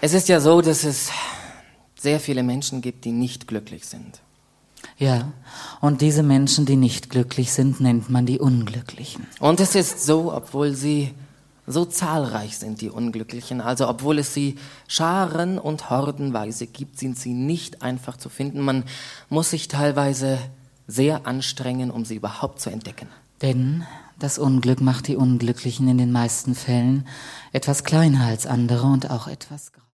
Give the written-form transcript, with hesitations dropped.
Es ist ja so, dass es sehr viele Menschen gibt, die nicht glücklich sind. Ja, und diese Menschen, die nicht glücklich sind, nennt man die Unglücklichen. Und es ist so, obwohl sie so zahlreich sind, die Unglücklichen, also obwohl es sie scharen- und hordenweise gibt, sind sie nicht einfach zu finden. Man muss sich teilweise sehr anstrengen, um sie überhaupt zu entdecken. Denn das Unglück macht die Unglücklichen in den meisten Fällen etwas kleiner als andere und auch etwas grauer.